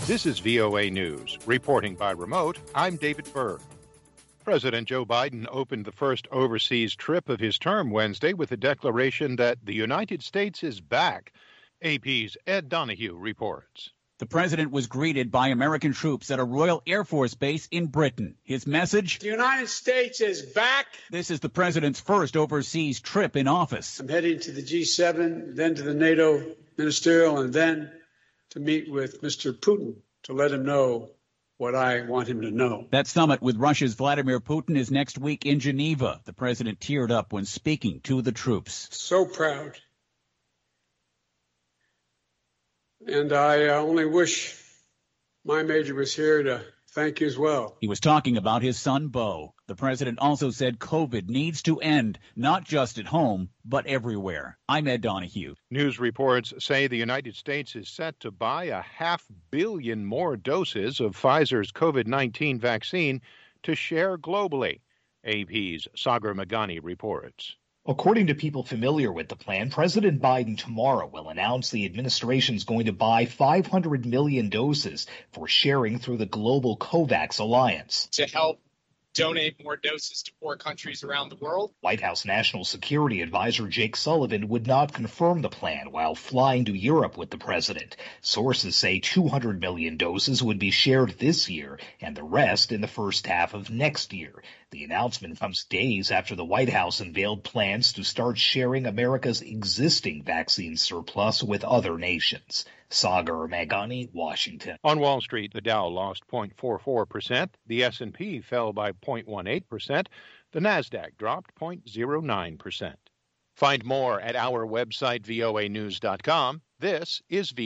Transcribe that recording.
This is VOA News. Reporting by remote, I'm David Berg. President Joe Biden opened the first overseas trip of his term Wednesday with a declaration that the United States is back. AP's Ed Donahue reports. The president was greeted by American troops at a Royal Air Force base in Britain. His message? The United States is back. This is the president's first overseas trip in office. I'm heading to the G7, then to the NATO ministerial, and then to meet with Mr. Putin to let him know what I want him to know. That summit with Russia's Vladimir Putin is next week in Geneva. The president teared up when speaking to the troops. So proud. And I only wish my major was here to thank you as well. He was talking about his son, Beau. The president also said COVID needs to end, not just at home, but everywhere. I'm Ed Donahue. News reports say the United States is set to buy 500 million more doses of Pfizer's COVID-19 vaccine to share globally. AP's Sagar Meghani reports. According to people familiar with the plan, President Biden tomorrow will announce the administration is going to buy 500 million doses for sharing through the global COVAX alliance. To help donate more doses to poor countries around the world. White House National Security Advisor Jake Sullivan would not confirm the plan while flying to Europe with the president. Sources say 200 million doses would be shared this year and the rest in the first half of next year. The announcement comes days after the White House unveiled plans to start sharing America's existing vaccine surplus with other nations. Sagar Meghani, Washington. On Wall Street, the Dow lost 0.44%, the S&P fell by 0.18%, the Nasdaq dropped 0.09%. Find more at our website voanews.com. This is